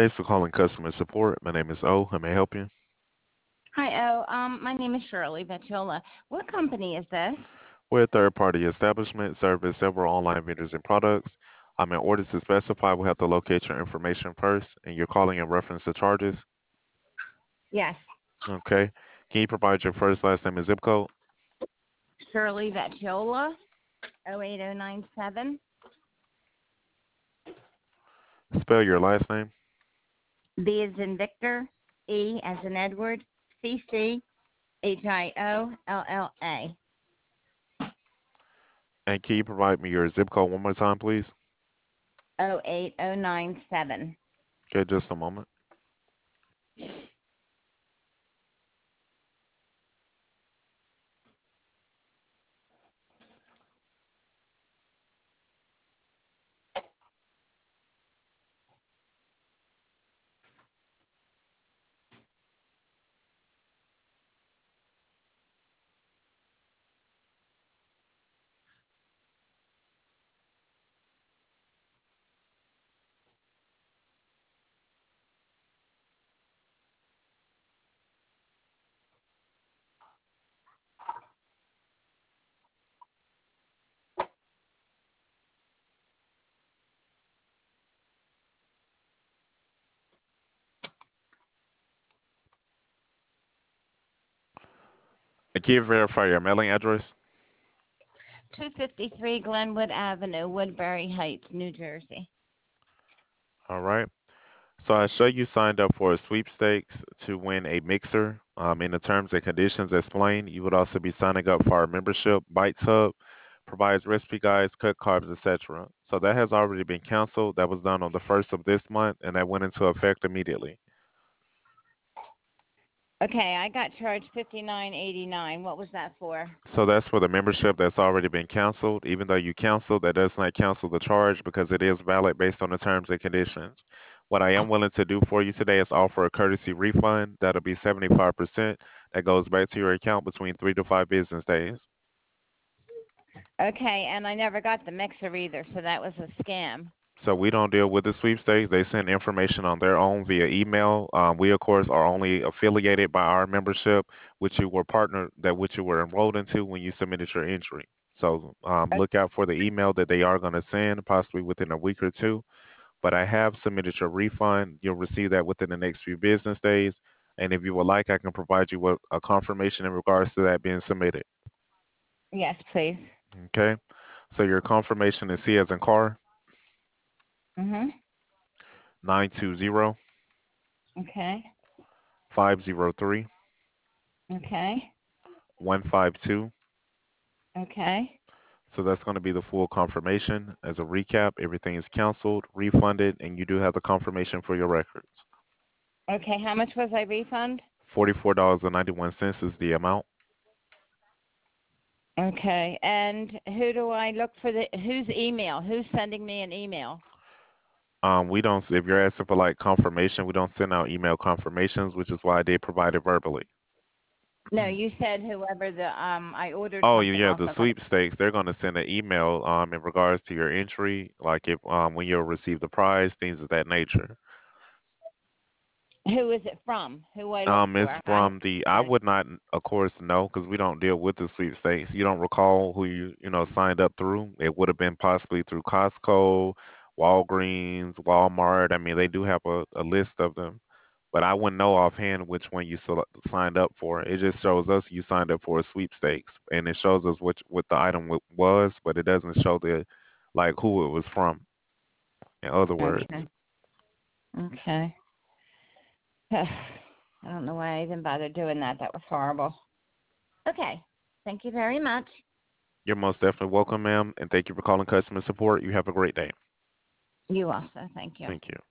Thanks for calling customer support. My name is O. How may I help you? Hi, my name is Shirley Vecchiola. What company is this? We're a third-party establishment, service several online vendors and products. In order to specify, we have to locate your information first, and you're calling in reference to charges. Yes, Okay. Can you provide your first, last name, and zip code? Shirley Vecchiola, 08097. Spell your last name. V as in Victor, E as in Edward, CCHIOLLA. And can you provide me your zip code one more time, please? 08097. Okay, just a moment. And can you verify your mailing address? 253 Glenwood Avenue, Woodbury Heights, New Jersey. All right. So I show you signed up for a sweepstakes to win a mixer. In the terms and conditions explained, you would also be signing up for our membership. Bites Hub provides recipe guides, cut carbs, etc. So that has already been canceled. That was done on the 1st of this month, and that went into effect immediately. Okay, I got charged $59.89. What was that for? So that's for the membership that's already been canceled. Even though you canceled, that does not cancel the charge because it is valid based on the terms and conditions. What I am willing to do for you today is offer a courtesy refund. That'll be 75%. That goes back to your account between 3 to 5 business days. Okay, and I never got the mixer either, so that was a scam. So we don't deal with the sweepstakes. They send information on their own via email. We, of course, are only affiliated by our membership, which you were partnered, that which you were enrolled into when you submitted your entry. So look out for the email that they are going to send, possibly within a week or two. But I have submitted your refund. You'll receive that within the next few business days. And if you would like, I can provide you with a confirmation in regards to that being submitted. Yes, please. Okay. So your confirmation is C as in car, Mhm. 920 Okay. 503 Okay. 152. Okay. So that's going to be the full confirmation. As a recap, everything is canceled, refunded, and you do have the confirmation for your records. Okay. How much was I refund? $44.91 is the amount. Okay. And who do I look for whose email? Who's sending me an email? We don't, if you're asking for like confirmation, we don't send out email confirmations, which is why I did provide it verbally. No, you said whoever I ordered Oh something yeah, off the of. Like, sweepstakes, they're going to send an email in regards to your entry, like if when you'll receive the prize, things of that nature. who is it from? Who I look It's for? I from I would not, of course, know because we don't deal with the sweepstakes. You don't recall who you signed up through. It would have been possibly through Costco, Walgreens, Walmart. I mean, they do have a list of them, but I wouldn't know offhand which one you signed up for. It just shows us you signed up for a sweepstakes, and it shows us what the item was, but it doesn't show the like who it was from. In other words. okay. Okay. I don't know why I even bothered doing that. That was horrible. Okay. Thank you very much. You're most definitely welcome, ma'am, and thank you for calling customer support. You have a great day. You also. Thank you. Thank you.